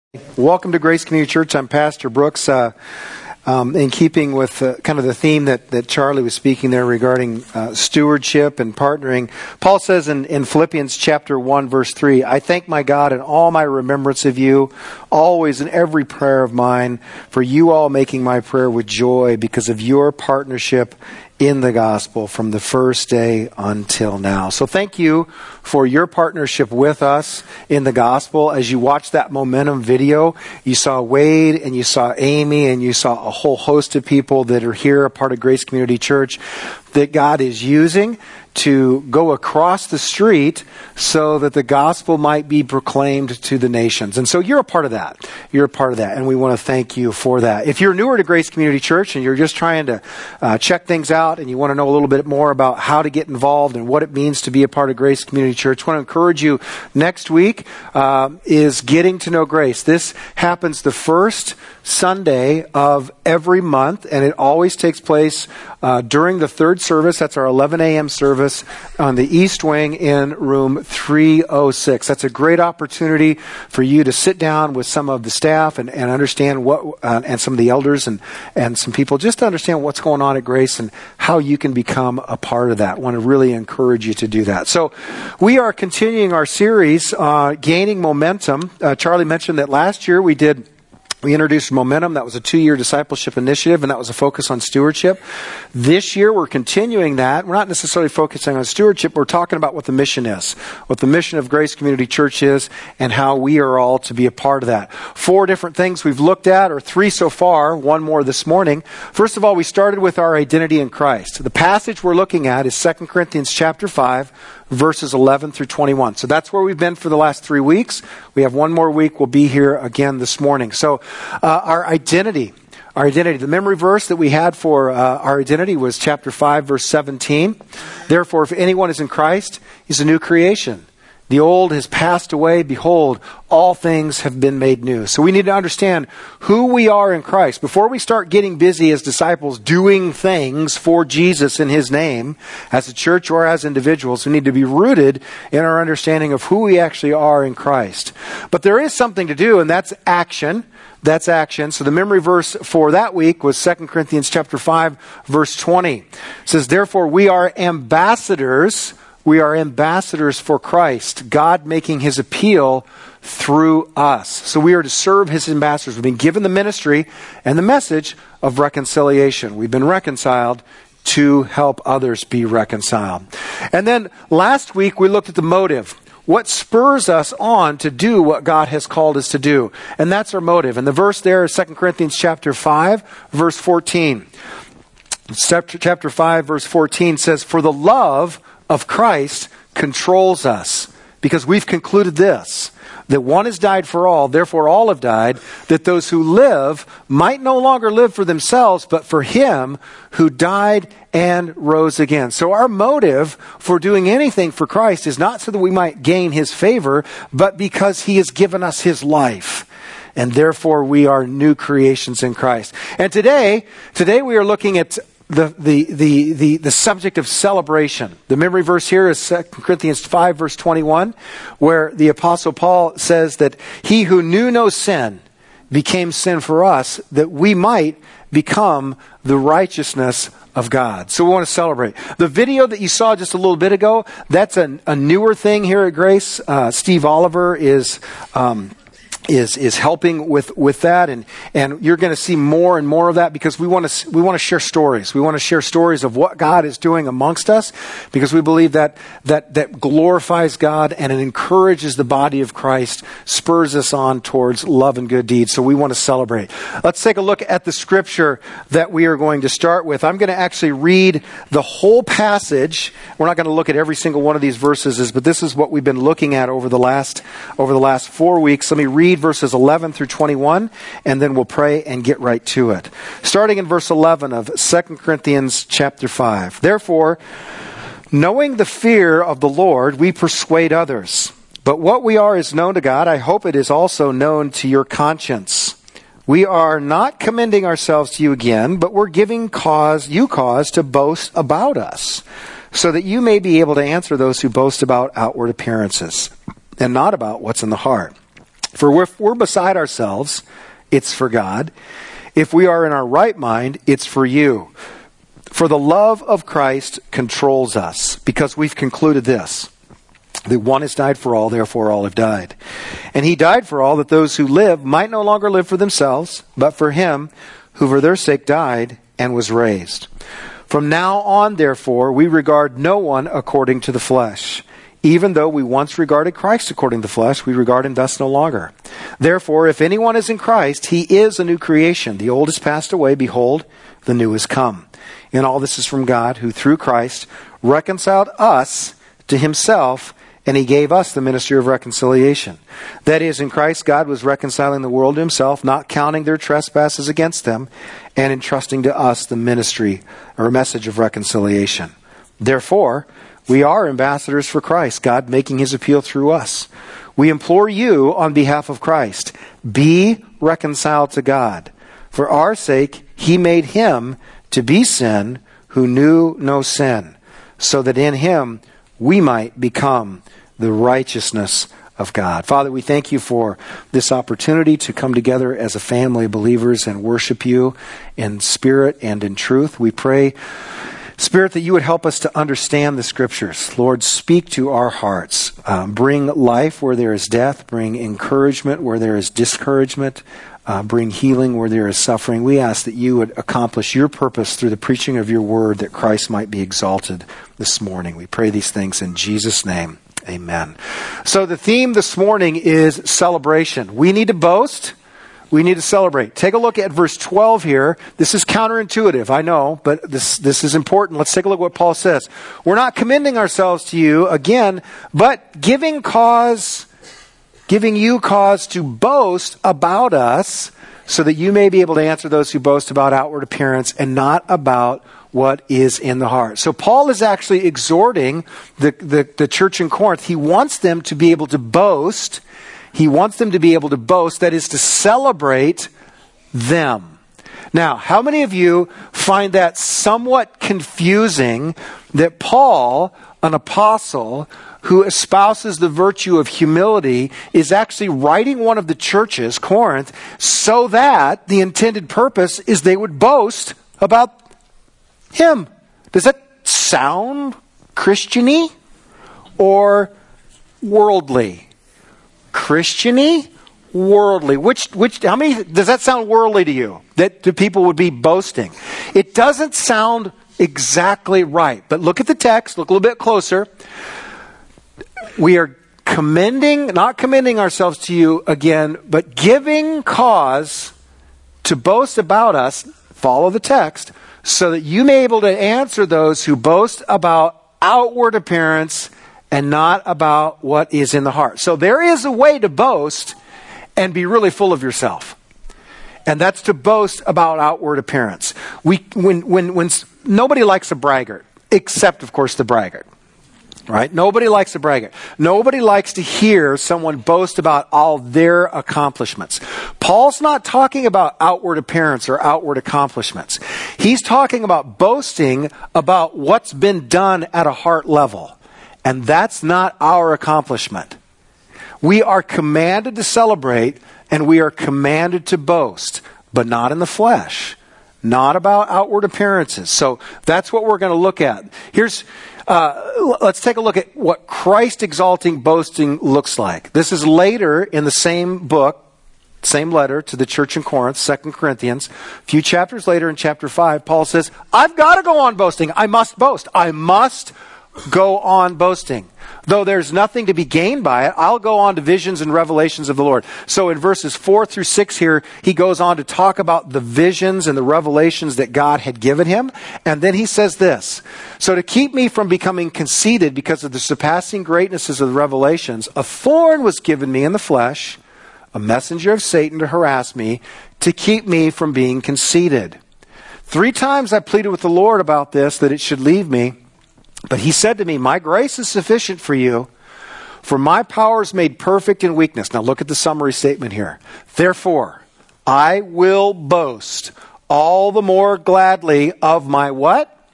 Welcome to Grace Community Church. I'm Pastor Brooks. In keeping with kind of the theme that Charlie was speaking there regarding stewardship and partnering, Paul says in Philippians chapter 1, verse 3, I thank my God in all my remembrance of you, always in every prayer of mine, for you all making my prayer with joy because of your partnership in the gospel from the first day until now. So thank you for your partnership with us in the gospel. As you watched that Momentum video, you saw Wade and you saw Amy and you saw a whole host of people that are here, a part of Grace Community Church, that God is using to go across the street so that the gospel might be proclaimed to the nations. And so you're a part of that. You're a part of that, and we want to thank you for that. If you're newer to Grace Community Church and you're just trying to check things out and you want to know a little bit more about how to get involved and what it means to be a part of Grace Community Church, I want to encourage you, next week is Getting to Know Grace. This happens the first Sunday of every month, and it always takes place during the third service. That's our 11 a.m. service on the East Wing in room 306. That's a great opportunity for you to sit down with some of the staff and understand what, and some of the elders and some people, just to understand what's going on at Grace and how you can become a part of that. I want to really encourage you to do that. So we are continuing our series, Gaining Momentum. Charlie mentioned that last year we introduced Momentum. That was a 2-year discipleship initiative, and that was a focus on stewardship. This year, we're continuing that. We're not necessarily focusing on stewardship. We're talking about what the mission is, what the mission of Grace Community Church is, and how we are all to be a part of that. 4 different things we've looked at, or 3 so far, 1 more this morning. First of all, we started with our identity in Christ. The passage we're looking at is 2 Corinthians chapter 5, verses 11 through 21. So that's where we've been for the last 3 weeks. We have 1 more week. We'll be here again this morning. So our identity. The memory verse that we had for our identity was chapter 5, verse 17. Therefore, if anyone is in Christ, he's a new creation. The old has passed away. Behold, all things have been made new. So we need to understand who we are in Christ. Before we start getting busy as disciples doing things for Jesus in His name, as a church or as individuals, we need to be rooted in our understanding of who we actually are in Christ. But there is something to do, and that's action. That's action. So the memory verse for that week was 2 Corinthians chapter 5, verse 20. It says, therefore we are ambassadors. We are ambassadors for Christ, God making His appeal through us. So we are to serve His ambassadors. We've been given the ministry and the message of reconciliation. We've been reconciled to help others be reconciled. And then last week we looked at the motive. What spurs us on to do what God has called us to do? And that's our motive. And the verse there is 2 Corinthians chapter 5, verse 14. Chapter 5, verse 14 says, for the love of Christ controls us, because we've concluded this, that one has died for all, therefore all have died, that those who live might no longer live for themselves, but for Him who died and rose again. So our motive for doing anything for Christ is not so that we might gain His favor, but because He has given us His life. And therefore we are new creations in Christ. And today we are looking at the subject of celebration. The memory verse here is 2 Corinthians 5, verse 21, where the Apostle Paul says that He who knew no sin became sin for us, that we might become the righteousness of God. So we want to celebrate. The video that you saw just a little bit ago, that's a newer thing here at Grace. Steve Oliver is helping with that, and you're going to see more and more of that, because we want to share stories. We want to share stories of what God is doing amongst us, because we believe that glorifies God and it encourages the body of Christ, spurs us on towards love and good deeds. So we want to celebrate. Let's take a look at the scripture that we are going to start with. I'm going to actually read the whole passage. We're not going to look at every single one of these verses, but this is what we've been looking at over the last 4 weeks. Let me read verses 11 through 21, and then we'll pray and get right to it. Starting in verse 11 of 2 Corinthians chapter 5. Therefore, knowing the fear of the Lord, we persuade others. But what we are is known to God. I hope it is also known to your conscience. We are not commending ourselves to you again, but we're giving you cause to boast about us, so that you may be able to answer those who boast about outward appearances, and not about what's in the heart. For if we're beside ourselves, it's for God. If we are in our right mind, it's for you. For the love of Christ controls us, because we've concluded this, that one has died for all, therefore all have died. And he died for all, that those who live might no longer live for themselves, but for him who for their sake died and was raised. From now on, therefore, we regard no one according to the flesh. Even though we once regarded Christ according to the flesh, we regard him thus no longer. Therefore, if anyone is in Christ, he is a new creation. The old has passed away. Behold, the new has come. And all this is from God, who through Christ reconciled us to himself, and he gave us the ministry of reconciliation. That is, in Christ, God was reconciling the world to himself, not counting their trespasses against them, and entrusting to us the ministry or message of reconciliation. Therefore, we are ambassadors for Christ, God making his appeal through us. We implore you on behalf of Christ, be reconciled to God. For our sake, he made him to be sin who knew no sin, so that in him we might become the righteousness of God. Father, we thank you for this opportunity to come together as a family of believers and worship you in spirit and in truth. We pray, Spirit, that you would help us to understand the Scriptures. Lord, speak to our hearts. Bring life where there is death. Bring encouragement where there is discouragement. Bring healing where there is suffering. We ask that you would accomplish your purpose through the preaching of your word, that Christ might be exalted this morning. We pray these things in Jesus' name. Amen. So the theme this morning is celebration. We need to boast. We need to celebrate. Take a look at verse 12 here. This is counterintuitive, I know, but this is important. Let's take a look at what Paul says. We're not commending ourselves to you again, but giving you cause to boast about us, so that you may be able to answer those who boast about outward appearance and not about what is in the heart. So Paul is actually exhorting the church in Corinth. He wants them to be able to boast. He wants them to be able to boast, that is, to celebrate them. Now, how many of you find that somewhat confusing, that Paul, an apostle who espouses the virtue of humility, is actually writing one of the churches, Corinth, so that the intended purpose is they would boast about him? Does that sound Christian-y or worldly? Christian-y? Worldly. How many, does that sound worldly to you? That the people would be boasting? It doesn't sound exactly right. But look at the text, look a little bit closer. We are not commending ourselves to you again, but giving cause to boast about us, follow the text, so that you may be able to answer those who boast about outward appearance and not about what is in the heart. So there is a way to boast and be really full of yourself. And that's to boast about outward appearance. When nobody likes a braggart, except, of course, the braggart. Right? Nobody likes a braggart. Nobody likes to hear someone boast about all their accomplishments. Paul's not talking about outward appearance or outward accomplishments. He's talking about boasting about what's been done at a heart level. And that's not our accomplishment. We are commanded to celebrate and we are commanded to boast, but not in the flesh. Not about outward appearances. So that's what we're going to look at. Let's take a look at what Christ exalting boasting looks like. This is later in the same book, same letter to the church in Corinth, 2 Corinthians. A few chapters later in chapter 5, Paul says, I've got to go on boasting. I must boast. I must go on boasting. Though there's nothing to be gained by it, I'll go on to visions and revelations of the Lord. So in verses 4 through 6 here, he goes on to talk about the visions and the revelations that God had given him. And then he says this, so to keep me from becoming conceited because of the surpassing greatnesses of the revelations, a thorn was given me in the flesh, a messenger of Satan to harass me, to keep me from being conceited. 3 times I pleaded with the Lord about this, that it should leave me. But he said to me, my grace is sufficient for you, for my power is made perfect in weakness. Now look at the summary statement here. Therefore, I will boast all the more gladly of my what?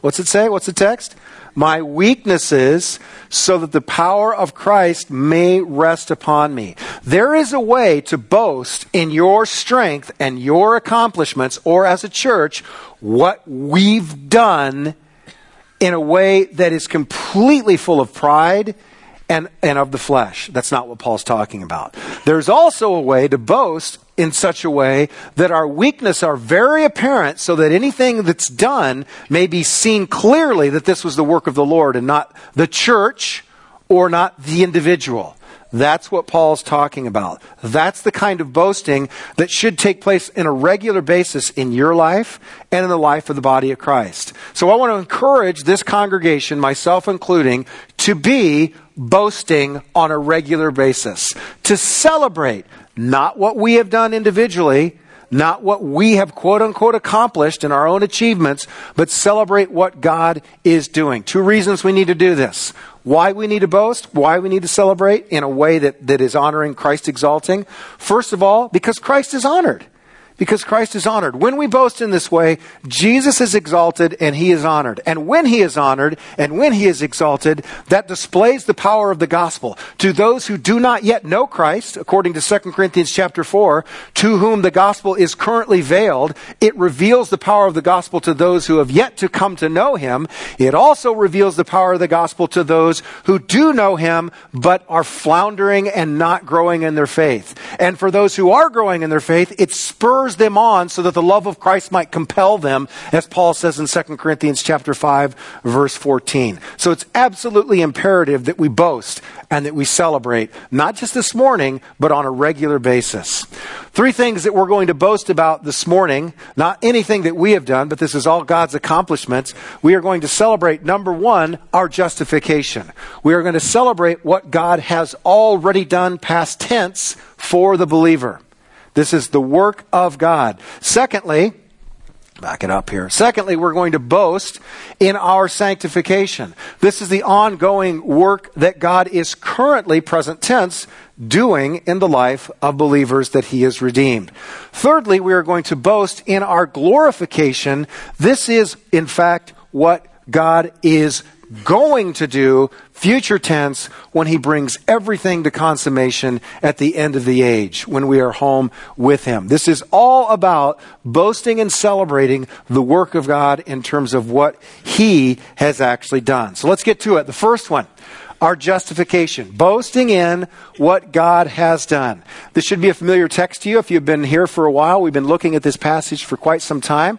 What's it say? What's the text? My weaknesses, so that the power of Christ may rest upon me. There is a way to boast in your strength and your accomplishments, or as a church, what we've done in a way that is completely full of pride and of the flesh. That's not what Paul's talking about. There's also a way to boast in such a way that our weaknesses are very apparent, so that anything that's done may be seen clearly that this was the work of the Lord and not the church or not the individual. That's what Paul's talking about. That's the kind of boasting that should take place in a regular basis in your life and in the life of the body of Christ. So I want to encourage this congregation, myself including, to be boasting on a regular basis. To celebrate not what we have done individually, not what we have quote-unquote accomplished in our own achievements, but celebrate what God is doing. 2 reasons we need to do this. Why we need to boast, why we need to celebrate in a way that is honoring, Christ exalting. First of all, because Christ is honored. Because Christ is honored. When we boast in this way, Jesus is exalted and he is honored. And when he is honored and when he is exalted, that displays the power of the gospel to those who do not yet know Christ, according to 2 Corinthians chapter 4, to whom the gospel is currently veiled. It reveals the power of the gospel to those who have yet to come to know him. It also reveals the power of the gospel to those who do know him, but are floundering and not growing in their faith. And for those who are growing in their faith, it spurs them on so that the love of Christ might compel them, as Paul says in 2 Corinthians chapter 5, verse 14. So it's absolutely imperative that we boast and that we celebrate, not just this morning, but on a regular basis. 3 things that we're going to boast about this morning, not anything that we have done, but this is all God's accomplishments. We are going to celebrate, number 1, our justification. We are going to celebrate what God has already done, past tense, for the believer. This is the work of God. Secondly, back it up here. Secondly, we're going to boast in our sanctification. This is the ongoing work that God is currently, present tense, doing in the life of believers that he has redeemed. Thirdly, we are going to boast in our glorification. This is, in fact, what God is going to do, future tense, when he brings everything to consummation at the end of the age, when we are home with him. This is all about boasting and celebrating the work of God in terms of what he has actually done. So let's get to it. The first one, our justification. Boasting in what God has done. This should be a familiar text to you if you've been here for a while. We've been looking at this passage for quite some time.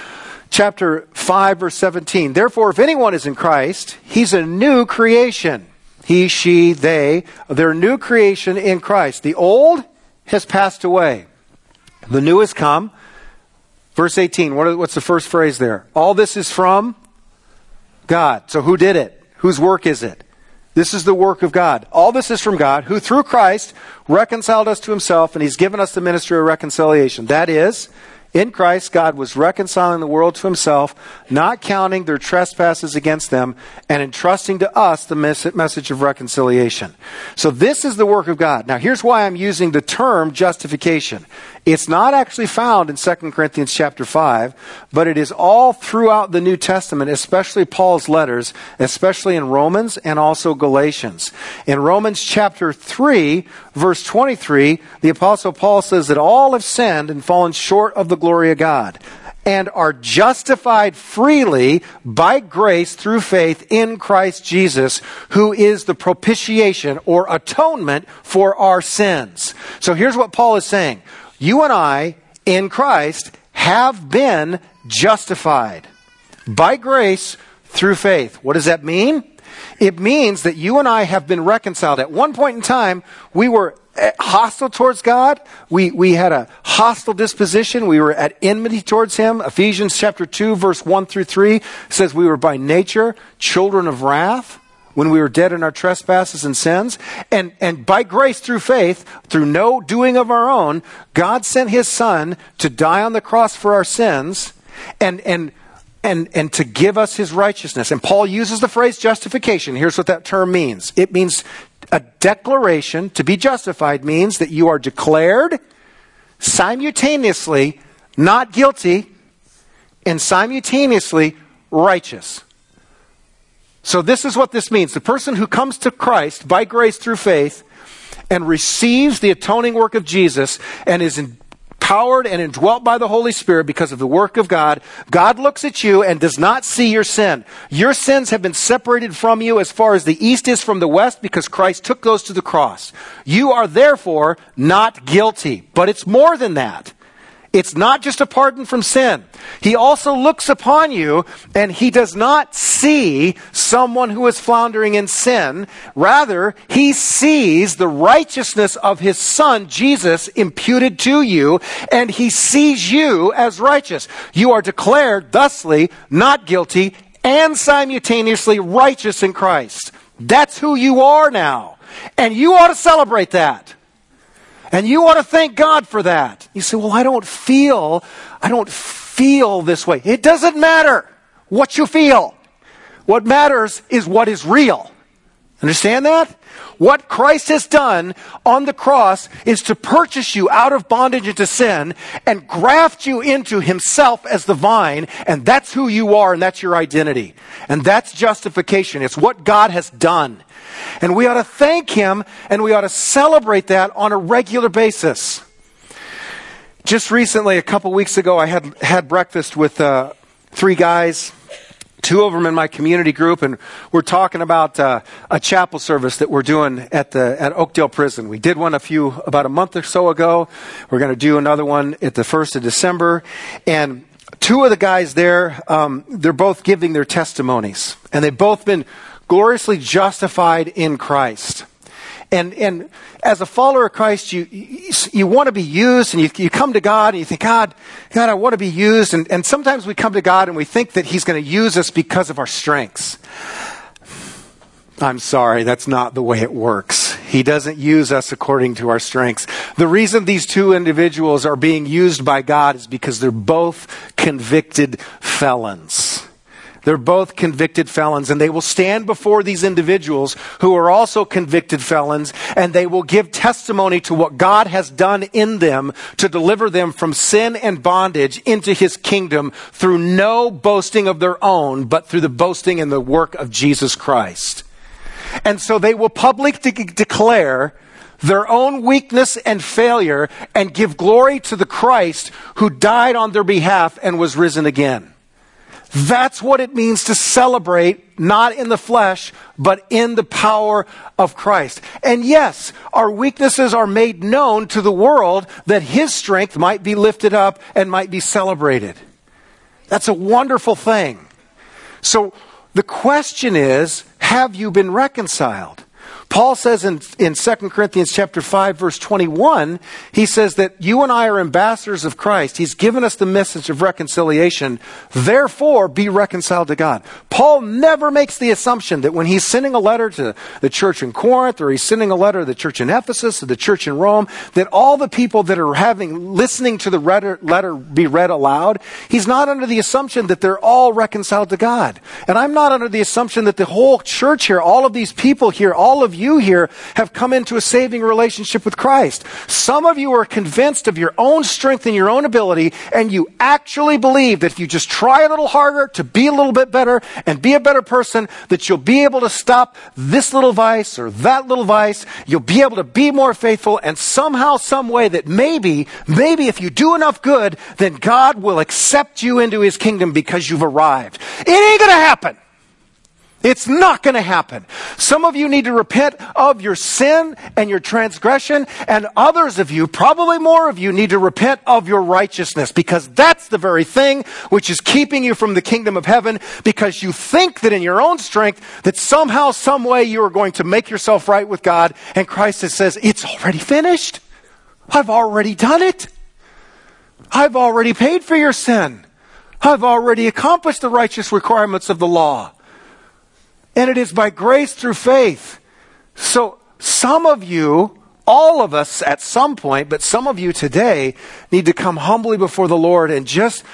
Chapter 5, verse 17. Therefore, if anyone is in Christ, he's a new creation. He, she, they, they're a new creation in Christ. The old has passed away. The new has come. Verse 18, what's the first phrase there? All this is from God. So who did it? Whose work is it? This is the work of God. All this is from God, who through Christ reconciled us to himself, and he's given us the ministry of reconciliation. That is, in Christ, God was reconciling the world to himself, not counting their trespasses against them, and entrusting to us the message of reconciliation. So this is the work of God. Now here's why I'm using the term justification. It's not actually found in 2 Corinthians chapter 5, but it is all throughout the New Testament, especially Paul's letters, especially in Romans and also Galatians. In Romans chapter 3, verse 23, the Apostle Paul says that all have sinned and fallen short of the glory of God, and are justified freely by grace through faith in Christ Jesus, who is the propitiation or atonement for our sins. So here's what Paul is saying. You and I, in Christ, have been justified by grace through faith. What does that mean? It means that you and I have been reconciled. At one point in time, we were hostile towards God. We had a hostile disposition. We were at enmity towards him. Ephesians chapter 2, verse 1 through 3 says we were by nature children of wrath when we were dead in our trespasses and sins. And by grace through faith, through no doing of our own, God sent his Son to die on the cross for our sins and to give us his righteousness. And Paul uses the phrase justification. Here's what that term means. It means a declaration. To be justified means that you are declared simultaneously not guilty and simultaneously righteous. So this is what this means. The person who comes to Christ by grace through faith and receives the atoning work of Jesus and is empowered and indwelt by the Holy Spirit because of the work of God, God looks at you and does not see your sin. Your sins have been separated from you as far as the east is from the west because Christ took those to the cross. You are therefore not guilty. But it's more than that. It's not just a pardon from sin. He also looks upon you and he does not see someone who is floundering in sin. Rather, he sees the righteousness of his Son, Jesus, imputed to you, and he sees you as righteous. You are declared thusly not guilty and simultaneously righteous in Christ. That's who you are now. And you ought to celebrate that. And you ought to thank God for that. You say, well, I don't feel this way. It doesn't matter what you feel. What matters is what is real. Understand that? What Christ has done on the cross is to purchase you out of bondage into sin and graft you into himself as the vine, and that's who you are and that's your identity. And that's justification. It's what God has done. And we ought to thank him and we ought to celebrate that on a regular basis. Just recently, a couple weeks ago, I had breakfast with 3 guys. 2 of them in my community group, and we're talking about a chapel service that we're doing at Oakdale Prison. We did one about a month or so ago. We're going to do another one at the 1st of December. And 2 of the guys there, they're both giving their testimonies, and they've both been gloriously justified in Christ. And as a follower of Christ, you want to be used, and you come to God and you think, God, I want to be used. And sometimes we come to God and we think that he's going to use us because of our strengths. I'm sorry, that's not the way it works. He doesn't use us according to our strengths. The reason these 2 individuals are being used by God is because they're both convicted felons. They're both convicted felons, and they will stand before these individuals who are also convicted felons, and they will give testimony to what God has done in them to deliver them from sin and bondage into his kingdom through no boasting of their own, but through the boasting and the work of Jesus Christ. And so they will publicly declare their own weakness and failure and give glory to the Christ who died on their behalf and was risen again. That's what it means to celebrate, not in the flesh, but in the power of Christ. And yes, our weaknesses are made known to the world that his strength might be lifted up and might be celebrated. That's a wonderful thing. So the question is, have you been reconciled? Paul says in 2 Corinthians chapter 5, verse 21, he says that you and I are ambassadors of Christ. He's given us the message of reconciliation. Therefore, be reconciled to God. Paul never makes the assumption that when he's sending a letter to the church in Corinth, or he's sending a letter to the church in Ephesus, or the church in Rome, that all the people that are listening to the letter be read aloud, he's not under the assumption that they're all reconciled to God. And I'm not under the assumption that the whole church here, all of these people here, all of you here have come into a saving relationship with Christ. Some of you are convinced of your own strength and your own ability, and you actually believe that if you just try a little harder to be a little bit better and be a better person, that you'll be able to stop this little vice or that little vice. You'll be able to be more faithful, and somehow, some way that maybe if you do enough good, then God will accept you into his kingdom because you've arrived. It ain't going to happen. It's not going to happen. Some of you need to repent of your sin and your transgression, and others of you, probably more of you, need to repent of your righteousness, because that's the very thing which is keeping you from the kingdom of heaven, because you think that in your own strength that somehow, some way you are going to make yourself right with God, and Christ says, it's already finished. I've already done it. I've already paid for your sin. I've already accomplished the righteous requirements of the law. And it is by grace through faith. So some of you, all of us at some point, but some of you today need to come humbly before the Lord and just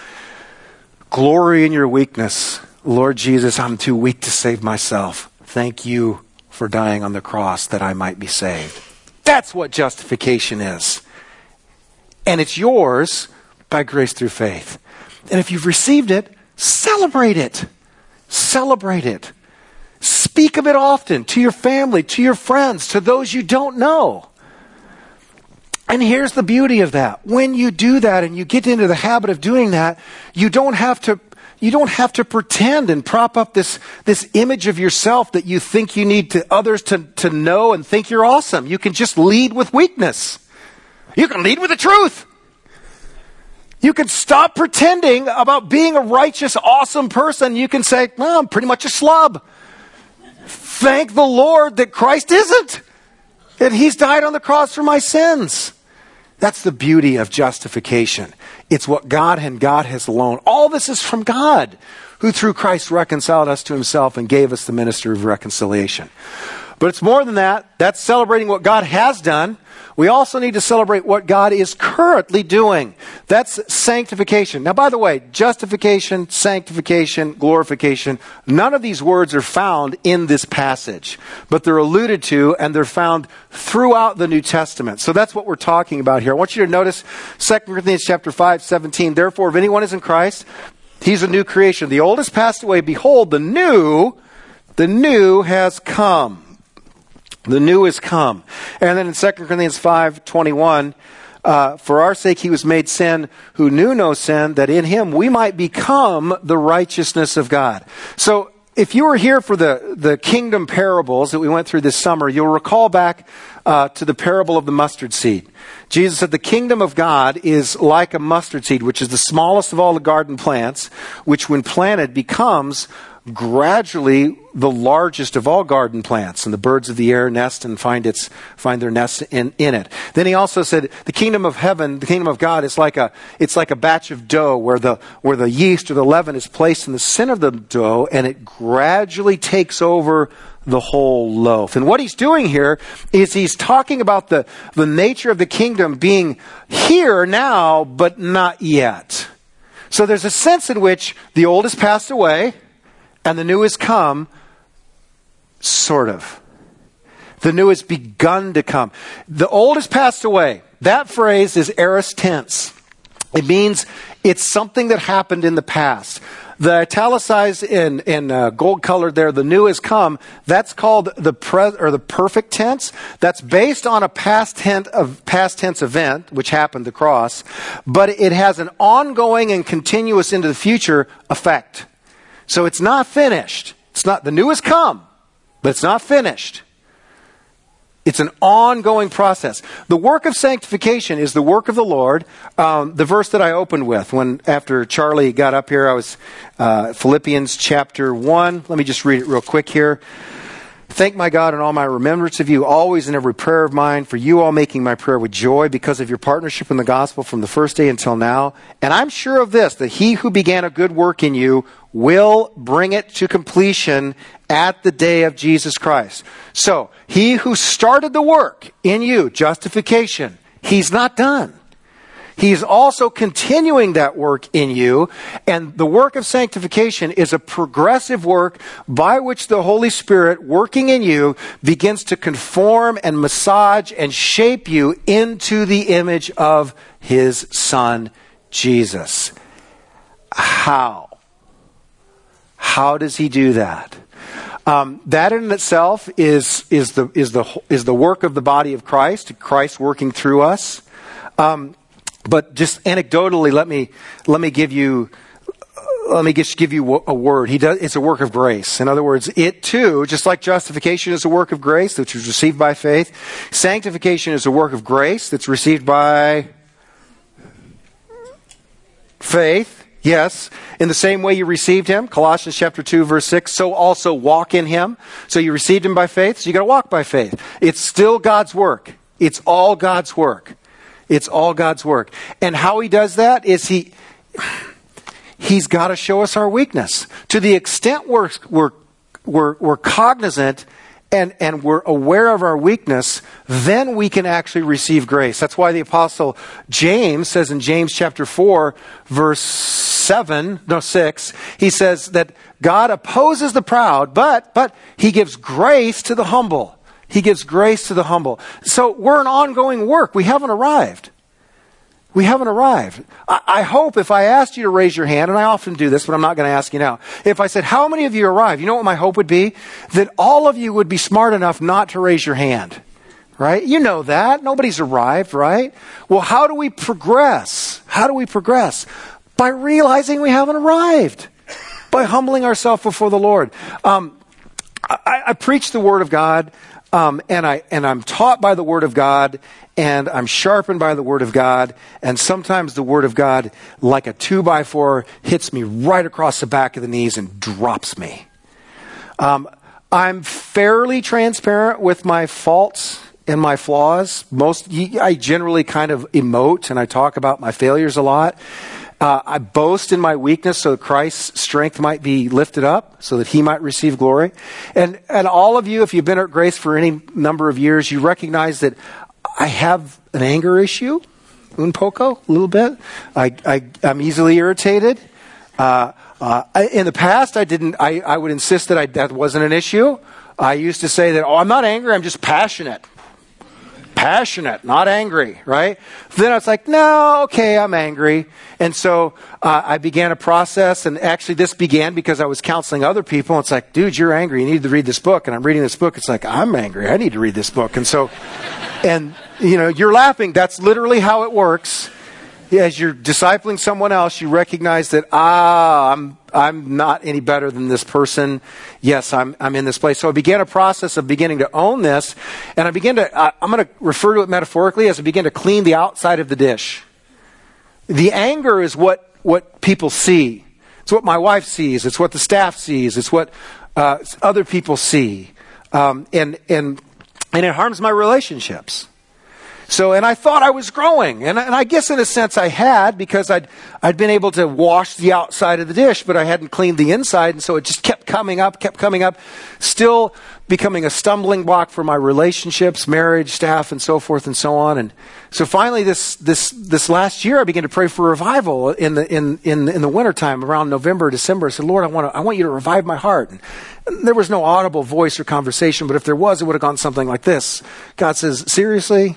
glory in your weakness. Lord Jesus, I'm too weak to save myself. Thank you for dying on the cross that I might be saved. That's what justification is. And it's yours by grace through faith. And if you've received it, celebrate it. Celebrate it. Speak of it often to your family, to your friends, to those you don't know. And here's the beauty of that. When you do that and you get into the habit of doing that, you don't have to pretend and prop up this image of yourself that you think you need others to know and think you're awesome. You can just lead with weakness. You can lead with the truth. You can stop pretending about being a righteous, awesome person. You can say, well, I'm pretty much a slub. Thank the Lord that Christ isn't. That He's died on the cross for my sins. That's the beauty of justification. It's what God and God has alone. All this is from God, who through Christ reconciled us to Himself and gave us the ministry of reconciliation. But it's more than that. That's celebrating what God has done. We also need to celebrate what God is currently doing. That's sanctification. Now, by the way, justification, sanctification, glorification, none of these words are found in this passage, but they're alluded to and they're found throughout the New Testament. So that's what we're talking about here. I want you to notice 2 Corinthians chapter 5:17. Therefore, if anyone is in Christ, he's a new creation. The old has passed away. Behold, the new has come. The new is come. And then in 2 Corinthians 5:21, for our sake he was made sin who knew no sin, that in him we might become the righteousness of God. So if you were here for the kingdom parables that we went through this summer, you'll recall back to the parable of the mustard seed. Jesus said the kingdom of God is like a mustard seed, which is the smallest of all the garden plants, which when planted becomes gradually the largest of all garden plants, and the birds of the air nest and find their nests in it. Then he also said the kingdom of heaven, the kingdom of God is like a batch of dough where the yeast or the leaven is placed in the center of the dough, and it gradually takes over the whole loaf. And what he's doing here is he's talking about the nature of the kingdom being here now, but not yet. So there's a sense in which the old has passed away and the new has come, sort of. The new has begun to come. The old has passed away. That phrase is aorist tense. It means it's something that happened in the past. The italicized in gold colored there, the new has come, that's called the perfect tense. That's based on a past tense event, which happened, the cross, but it has an ongoing and continuous into the future effect. So it's not finished. The new has come, but it's not finished. It's an ongoing process. The work of sanctification is the work of the Lord. The verse that I opened with, after Charlie got up here, I was Philippians chapter 1. Let me just read it real quick here. Thank my God in all my remembrance of you, always in every prayer of mine, for you all making my prayer with joy because of your partnership in the gospel from the first day until now. And I'm sure of this, that he who began a good work in you will bring it to completion at the day of Jesus Christ. So, he who started the work in you, justification, he's not done. He's also continuing that work in you, and the work of sanctification is a progressive work by which the Holy Spirit, working in you, begins to conform and massage and shape you into the image of His Son, Jesus. How? How does He do that? That in itself is the work of the body of Christ. Christ working through us. But just anecdotally, let me give you a word. It's a work of grace. In other words, it too, just like justification is a work of grace, which is received by faith, sanctification is a work of grace that's received by faith. Yes, in the same way you received Him, Colossians chapter 2, verse 6, so also walk in Him. So you received Him by faith, so you got to walk by faith. It's still God's work. It's all God's work. It's all God's work. And how He does that is He's got to show us our weakness. To the extent we're cognizant and we're aware of our weakness, then we can actually receive grace. That's why the Apostle James says in James chapter 4, verse 6, he says that God opposes the proud, but He gives grace to the humble. He gives grace to the humble. So we're an ongoing work. We haven't arrived. We haven't arrived. I hope if I asked you to raise your hand, and I often do this, but I'm not going to ask you now. If I said, how many of you arrived? You know what my hope would be? That all of you would be smart enough not to raise your hand. Right? You know that. Nobody's arrived, right? Well, how do we progress? How do we progress? By realizing we haven't arrived. By humbling ourselves before the Lord. I preach the Word of God, and I'm taught by the Word of God, and I'm sharpened by the Word of God, and sometimes the Word of God, like a 2x4, hits me right across the back of the knees and drops me. I'm fairly transparent with my faults and my flaws. I generally kind of emote, and I talk about my failures a lot. I boast in my weakness so that Christ's strength might be lifted up, so that he might receive glory. And all of you, if you've been at Grace for any number of years, you recognize that I have an anger issue, un poco, a little bit. I'm easily irritated. In the past, I would insist that wasn't an issue. I used to say that, I'm not angry, I'm just passionate. Passionate, not angry, right? Then I was like, no, okay, I'm angry. And so I began a process, and actually this began because I was counseling other people. It's like, dude, you're angry. You need to read this book. And I'm reading this book. It's like, I'm angry. I need to read this book. And so, you're laughing. That's literally how it works. As you're discipling someone else, you recognize that, I'm not any better than this person. Yes, I'm in this place. So I began a process of beginning to own this, and I'm going to refer to it metaphorically as I begin to clean the outside of the dish. The anger is what people see. It's what my wife sees. It's what the staff sees. It's what other people see. And it harms my relationships. So, and I thought I was growing, and I guess in a sense I had, because I'd been able to wash the outside of the dish, but I hadn't cleaned the inside, and so it just kept coming up, still becoming a stumbling block for my relationships, marriage, staff, and so forth and so on. And so finally, this last year, I began to pray for revival in the wintertime, around November, December. I said, Lord, I want you to revive my heart. And there was no audible voice or conversation, but if there was, it would have gone something like this. God says, seriously?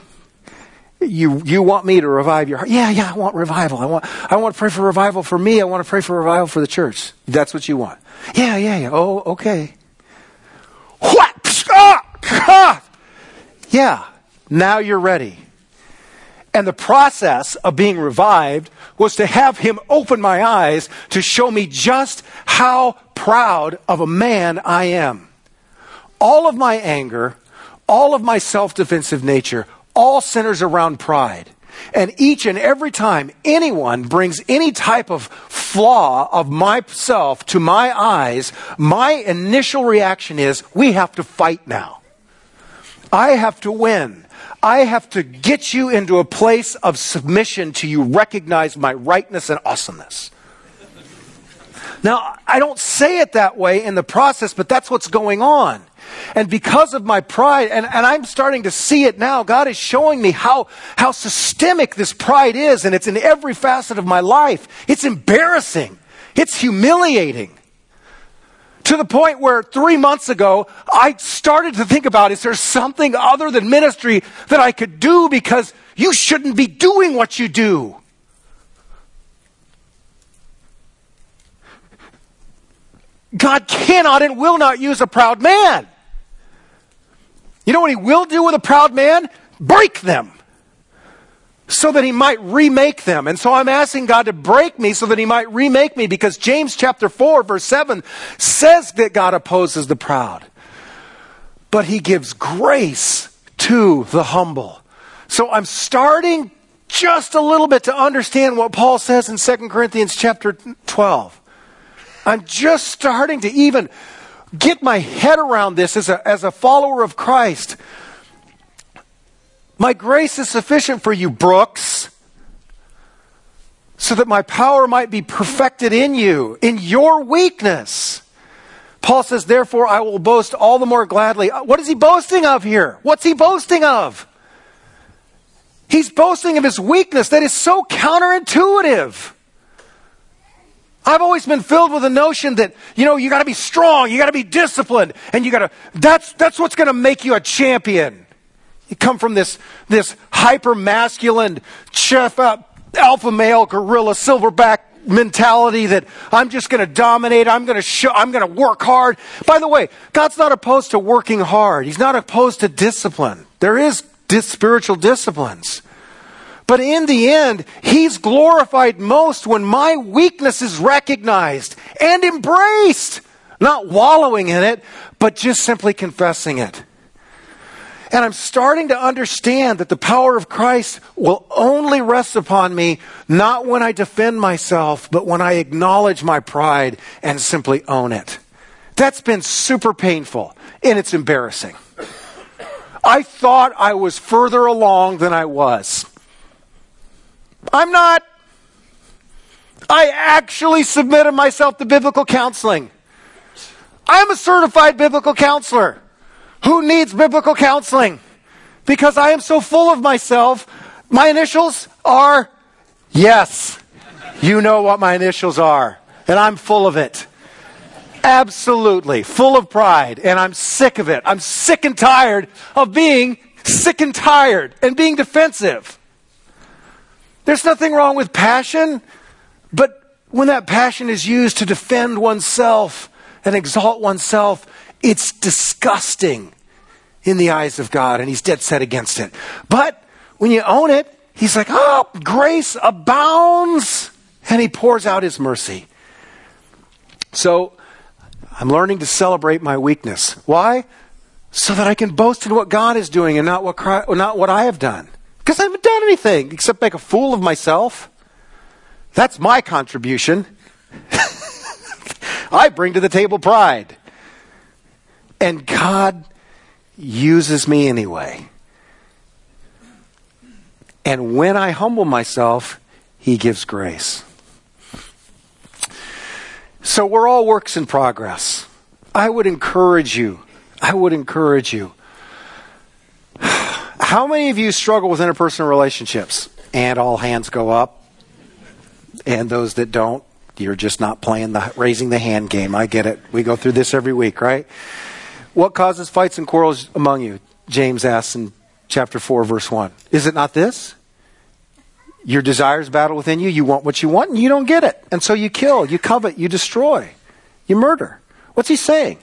You want me to revive your heart? Yeah, I want revival. I want to pray for revival for me. I want to pray for revival for the church. That's what you want. Yeah. Oh, okay. What? Yeah, now you're ready. And the process of being revived was to have him open my eyes to show me just how proud of a man I am. All of my anger, all of my self-defensive nature, all centers around pride. And each and every time anyone brings any type of flaw of myself to my eyes, my initial reaction is, we have to fight now. I have to win. I have to get you into a place of submission till you recognize my rightness and awesomeness. Now, I don't say it that way in the process, but that's what's going on. And because of my pride, and I'm starting to see it now, God is showing me how systemic this pride is, and it's in every facet of my life. It's embarrassing. It's humiliating. To the point where 3 months ago, I started to think about, is there something other than ministry that I could do, because you shouldn't be doing what you do. God cannot and will not use a proud man. You know what he will do with a proud man? Break them, so that he might remake them. And so I'm asking God to break me so that he might remake me, because James chapter 4 verse 7 says that God opposes the proud, but he gives grace to the humble. So I'm starting just a little bit to understand what Paul says in 2 Corinthians chapter 12. I'm just starting to even get my head around this as a follower of Christ. My grace is sufficient for you, Brooks, so that my power might be perfected in you, in your weakness. Paul says, therefore, I will boast all the more gladly. What is he boasting of here? What's he boasting of? He's boasting of his weakness that is so counterintuitive. I've always been filled with the notion that, you got to be strong, you got to be disciplined, and that's what's going to make you a champion. You come from this hyper masculine, alpha male, gorilla, silverback mentality that I'm just going to dominate, I'm going to work hard. By the way, God's not opposed to working hard. He's not opposed to discipline. There is spiritual disciplines. But in the end, He's glorified most when my weakness is recognized and embraced. Not wallowing in it, but just simply confessing it. And I'm starting to understand that the power of Christ will only rest upon me, not when I defend myself, but when I acknowledge my pride and simply own it. That's been super painful, and it's embarrassing. I thought I was further along than I was. I'm not. I actually submitted myself to biblical counseling. I'm a certified biblical counselor. Who needs biblical counseling? Because I am so full of myself. My initials are yes. You know what my initials are. And I'm full of it. Absolutely. Full of pride. And I'm sick of it. I'm sick and tired of being sick and tired and being defensive. There's nothing wrong with passion. But when that passion is used to defend oneself and exalt oneself, it's disgusting in the eyes of God, and He's dead set against it. But when you own it, He's like, oh, grace abounds, and He pours out His mercy. So I'm learning to celebrate my weakness. Why? So that I can boast in what God is doing and not what I have done. Because I haven't done anything except make a fool of myself. That's my contribution. I bring to the table pride. And God uses me anyway. And when I humble myself, He gives grace. So we're all works in progress. I would encourage you. How many of you struggle with interpersonal relationships? And all hands go up. And those that don't, you're just not playing the raising the hand game. I get it. We go through this every week, right? What causes fights and quarrels among you? James asks in chapter 4, verse 1. Is it not this? Your desires battle within you. You want what you want and you don't get it. And so you kill, you covet, you destroy, you murder. What's he saying?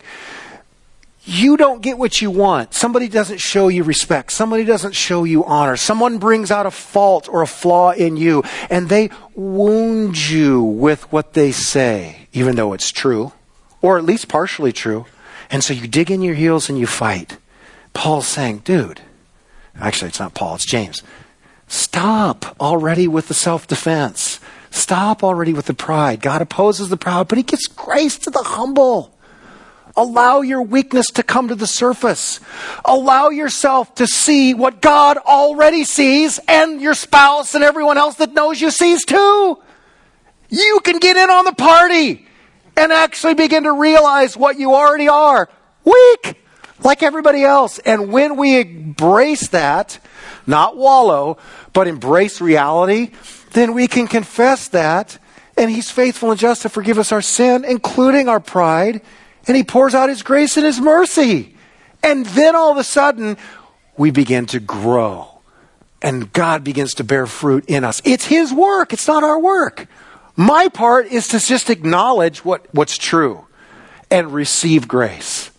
You don't get what you want. Somebody doesn't show you respect. Somebody doesn't show you honor. Someone brings out a fault or a flaw in you and they wound you with what they say, even though it's true, or at least partially true. And so you dig in your heels and you fight. Paul's saying, dude, actually it's not Paul, it's James. Stop already with the self-defense. Stop already with the pride. God opposes the proud, but He gives grace to the humble. Allow your weakness to come to the surface. Allow yourself to see what God already sees and your spouse and everyone else that knows you sees too. You can get in on the party and actually begin to realize what you already are. Weak, like everybody else. And when we embrace that, not wallow, but embrace reality, then we can confess that. And He's faithful and just to forgive us our sin, including our pride. And He pours out His grace and His mercy. And then all of a sudden, we begin to grow. And God begins to bear fruit in us. It's His work. It's not our work. My part is to just acknowledge what's true and receive grace.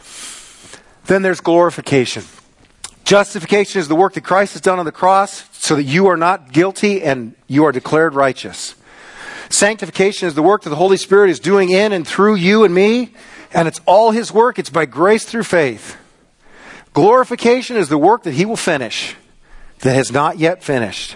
Then there's glorification. Justification is the work that Christ has done on the cross so that you are not guilty and you are declared righteous. Sanctification is the work that the Holy Spirit is doing in and through you and me. And it's all His work. It's by grace through faith. Glorification is the work that He will finish that has not yet finished.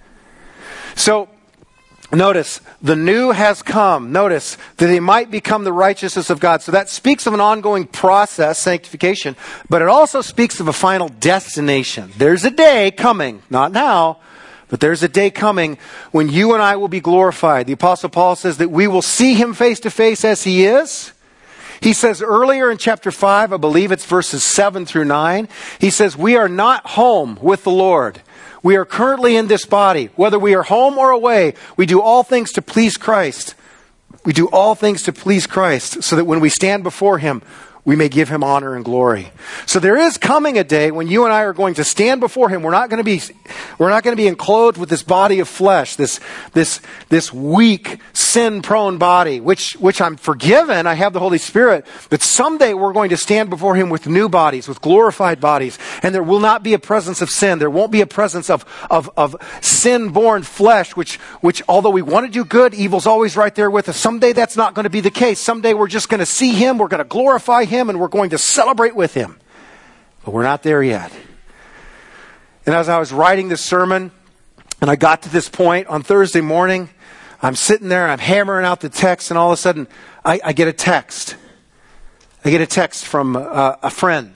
So, notice, the new has come. Notice, that they might become the righteousness of God. So that speaks of an ongoing process, sanctification, but it also speaks of a final destination. There's a day coming, not now, but there's a day coming when you and I will be glorified. The Apostle Paul says that we will see Him face to face as He is. He says earlier in chapter 5, I believe it's verses 7 through 9, he says, we are not home with the Lord. We are currently in this body. Whether we are home or away, we do all things to please Christ. We do all things to please Christ so that when we stand before Him, we may give him honor and glory. So there is coming a day when you and I are going to stand before him. We're not going to be enclosed with this body of flesh, this weak, sin-prone body, which I'm forgiven. I have the Holy Spirit. But someday we're going to stand before him with new bodies, with glorified bodies. And there will not be a presence of sin. There won't be a presence of sin-born flesh, which although we want to do good, evil's always right there with us. Someday that's not going to be the case. Someday we're just going to see him. We're going to glorify him, and we're going to celebrate with him. But we're not there yet. And as I was writing this sermon, and I got to this point on Thursday morning, I'm sitting there and I'm hammering out the text, and all of a sudden I get a text. I get a text from a friend.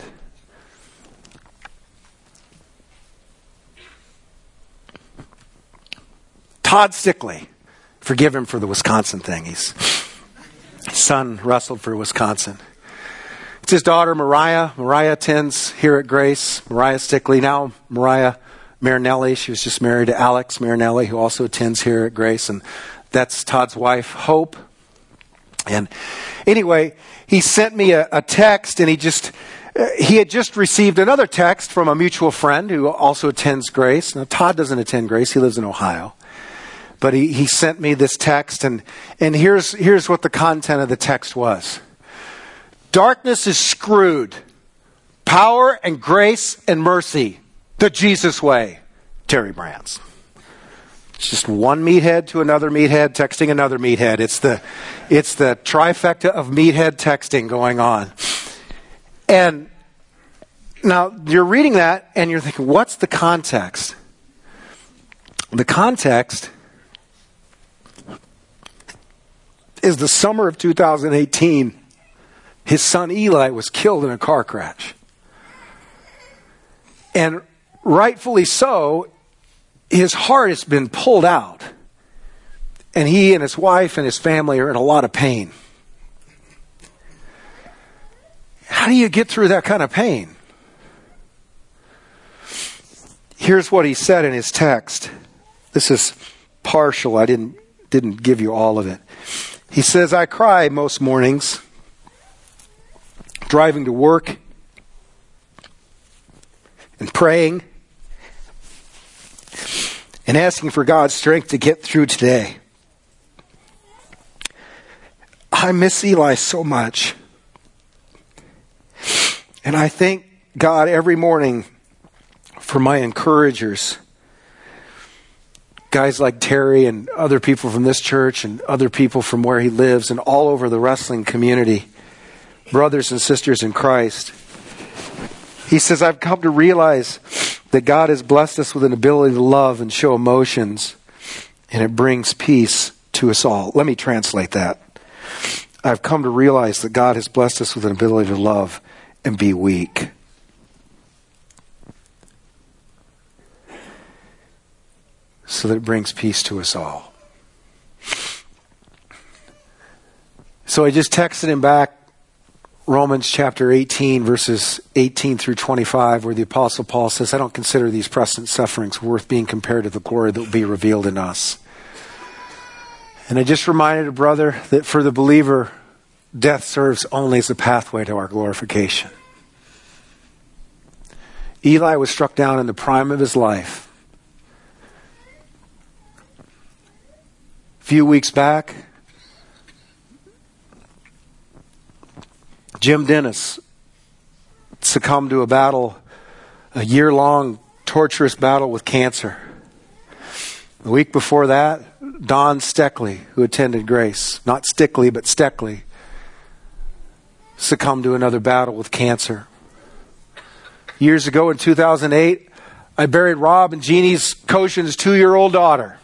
Todd Stickley. Forgive him for the Wisconsin thing. His son wrestled for Wisconsin. It's his daughter, Mariah. Mariah attends here at Grace. Mariah Stickley. Now Mariah Marinelli. She was just married to Alex Marinelli, who also attends here at Grace. And that's Todd's wife, Hope. And anyway, he sent me a text, and he had just received another text from a mutual friend who also attends Grace. Now, Todd doesn't attend Grace. He lives in Ohio. But he sent me this text, and here's what the content of the text was. Darkness is screwed. Power and grace and mercy. The Jesus way. Terry Brands. It's just one meathead to another meathead texting another meathead. It's the trifecta of meathead texting going on. And now you're reading that and you're thinking, what's the context? The context is the summer of 2018. His son Eli was killed in a car crash. And rightfully so, his heart has been pulled out. And he and his wife and his family are in a lot of pain. How do you get through that kind of pain? Here's what he said in his text. This is partial. I didn't give you all of it. He says, I cry most mornings, driving to work and praying and asking for God's strength to get through today. I miss Eli so much. And I thank God every morning for my encouragers. Guys like Terry and other people from this church and other people from where he lives and all over the wrestling community. Brothers and sisters in Christ. He says, I've come to realize that God has blessed us with an ability to love and show emotions, and it brings peace to us all. Let me translate that. I've come to realize that God has blessed us with an ability to love and be weak. So that it brings peace to us all. So I just texted him back Romans chapter 18, verses 18 through 25, where the Apostle Paul says, I don't consider these present sufferings worth being compared to the glory that will be revealed in us. And I just reminded a brother that for the believer, death serves only as a pathway to our glorification. Eli was struck down in the prime of his life. A few weeks back, Jim Dennis succumbed to a battle, a year-long torturous battle with cancer. The week before that, Don Steckley, who attended Grace, not Stickley, but Steckley, succumbed to another battle with cancer. Years ago in 2008, I buried Rob and Jeannie's Koshin's 2-year-old daughter.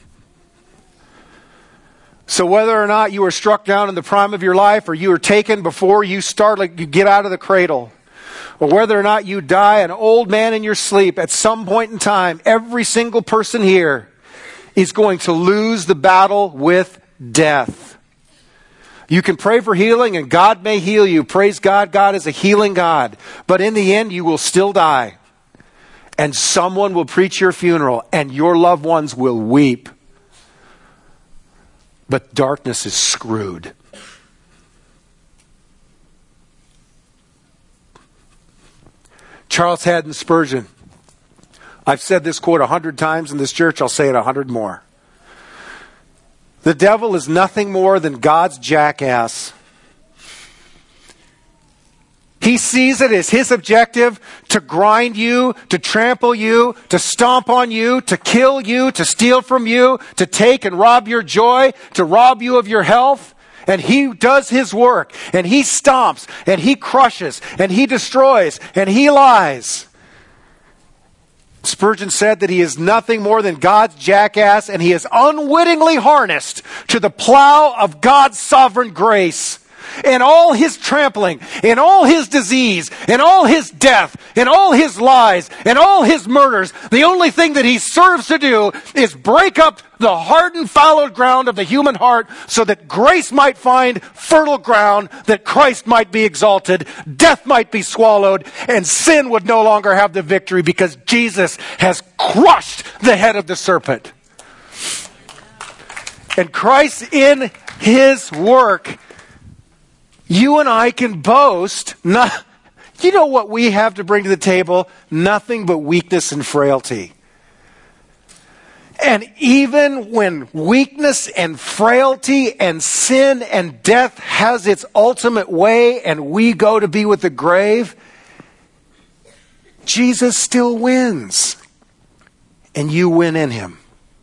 So whether or not you were struck down in the prime of your life, or you were taken before you get out of the cradle, or whether or not you die an old man in your sleep, at some point in time, every single person here is going to lose the battle with death. You can pray for healing and God may heal you. Praise God, God is a healing God. But in the end, you will still die. And someone will preach your funeral and your loved ones will weep. But darkness is screwed. Charles Haddon Spurgeon. I've said this quote 100 times in this church. I'll say it 100 more. The devil is nothing more than God's jackass. He sees it as his objective to grind you, to trample you, to stomp on you, to kill you, to steal from you, to take and rob your joy, to rob you of your health. And he does his work, and he stomps, and he crushes, and he destroys, and he lies. Spurgeon said that he is nothing more than God's jackass, and he is unwittingly harnessed to the plow of God's sovereign grace. And all his trampling, and all his disease, and all his death, and all his lies, and all his murders, the only thing that he serves to do is break up the hardened, fallowed ground of the human heart so that grace might find fertile ground, that Christ might be exalted, death might be swallowed, and sin would no longer have the victory because Jesus has crushed the head of the serpent. And Christ in his work, you and I can boast, you know what we have to bring to the table? Nothing but weakness and frailty. And even when weakness and frailty and sin and death has its ultimate way and we go to be with the grave, Jesus still wins. And you win in him.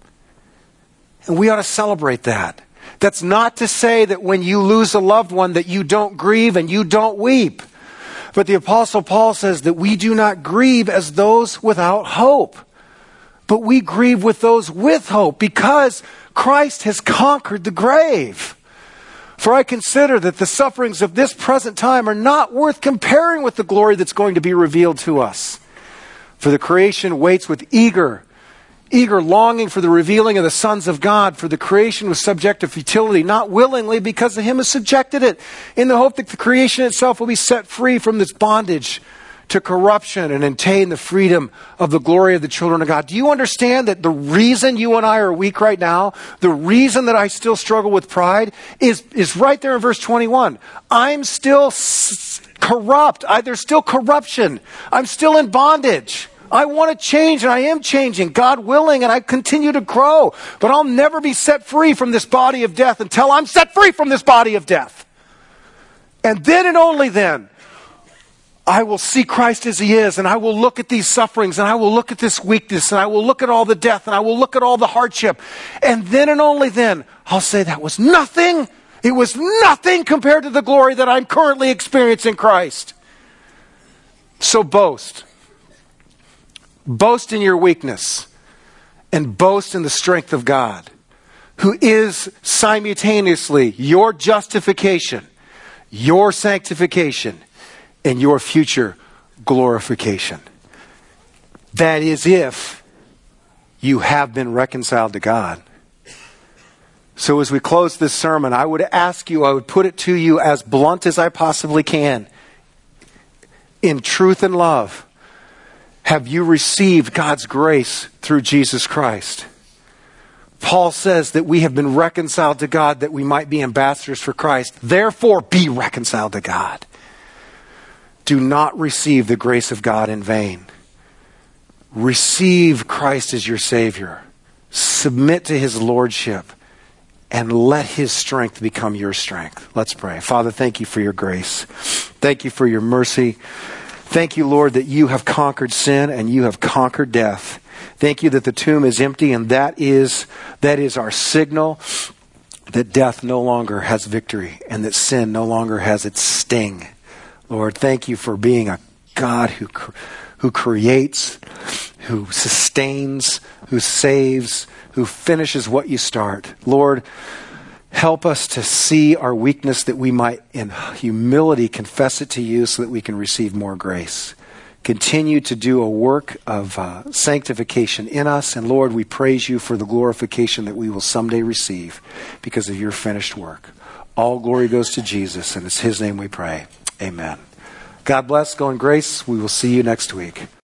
And we ought to celebrate that. That's not to say that when you lose a loved one that you don't grieve and you don't weep. But the Apostle Paul says that we do not grieve as those without hope. But we grieve with those with hope because Christ has conquered the grave. For I consider that the sufferings of this present time are not worth comparing with the glory that's going to be revealed to us. For the creation waits with eager longing for the revealing of the sons of God. For the creation was subject to futility, not willingly, because of him who subjected it, in the hope that the creation itself will be set free from this bondage to corruption and attain the freedom of the glory of the children of God. Do you understand that the reason you and I are weak right now, the reason that I still struggle with pride, is right there in verse 21. I'm still corrupt. There's still corruption. I'm still in bondage. I want to change, and I am changing, God willing, and I continue to grow. But I'll never be set free from this body of death until I'm set free from this body of death. And then and only then, I will see Christ as he is, and I will look at these sufferings, and I will look at this weakness, and I will look at all the death, and I will look at all the hardship. And then and only then, I'll say that was nothing. It was nothing compared to the glory that I'm currently experiencing in Christ. So boast. Boast in your weakness and boast in the strength of God, who is simultaneously your justification, your sanctification, and your future glorification. That is if you have been reconciled to God. So as we close this sermon, I would put it to you as blunt as I possibly can. In truth and love, have you received God's grace through Jesus Christ? Paul says that we have been reconciled to God that we might be ambassadors for Christ. Therefore, be reconciled to God. Do not receive the grace of God in vain. Receive Christ as your Savior. Submit to his lordship and let his strength become your strength. Let's pray. Father, thank you for your grace. Thank you for your mercy. Thank you, Lord, that you have conquered sin and you have conquered death. Thank you that the tomb is empty, and that is our signal that death no longer has victory and that sin no longer has its sting. Lord, thank you for being a God who creates, who sustains, who saves, who finishes what you start. Lord, help us to see our weakness that we might in humility confess it to you so that we can receive more grace. Continue to do a work of sanctification in us. And Lord, we praise you for the glorification that we will someday receive because of your finished work. All glory goes to Jesus, and it's his name we pray. Amen. God bless. Go in grace. We will see you next week.